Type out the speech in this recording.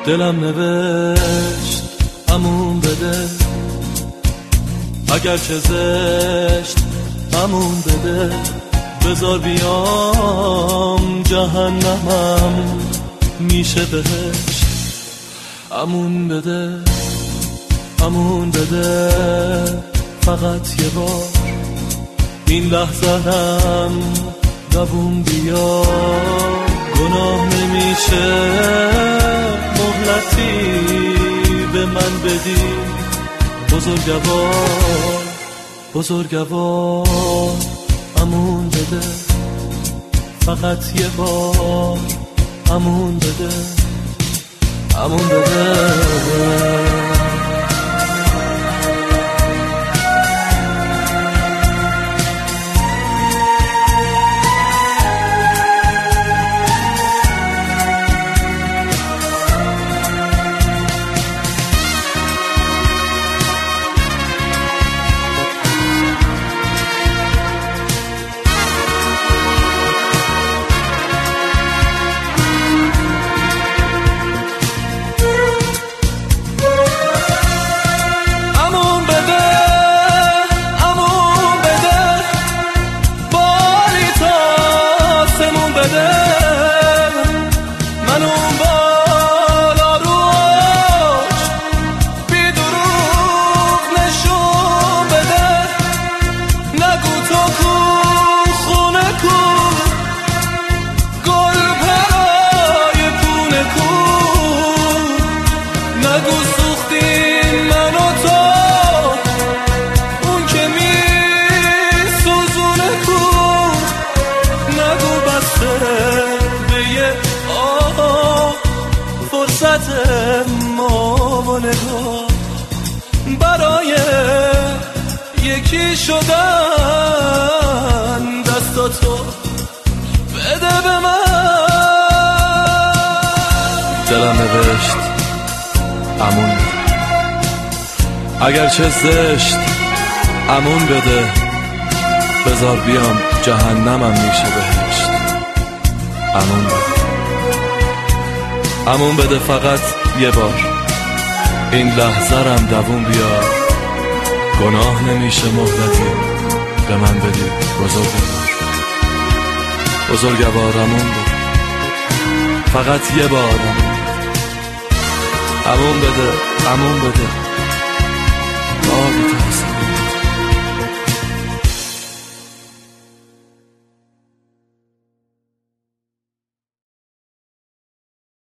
دلم نوشت امون بده، اگر چه زشت امون بده، بذار بیام جهنمم میشه بهشت. امون بده امون بده، فقط یه بار این لحظه‌ام دووم بیا. گناه نمیشه مهلتی به من بدی، بزرگوار بزرگوار. امون بده فقط یه بار، امون بده امون بده. من اون بالا روش بی دروغ نشون بده، نگو تو کو خونه کو، گل پرای پونه کو، نگو سوختین من و تو، اون که می سوزونه کو، نگو بسته فرصت ما و نگاه برای یکی شدن، دستاتو بده به من. دلم نوشت امون بده، اگر چه زشت امون بده، بذار بیام جهنمم میشه بهشت. امون بده امون بده، فقط یه بار این لحظه‌رم دووم بیار. گناه نمیشه مهلتی به من بدی، بزرگوار بزرگوار. امون بده فقط یه بار، امون بده امون بده. آبی ترسم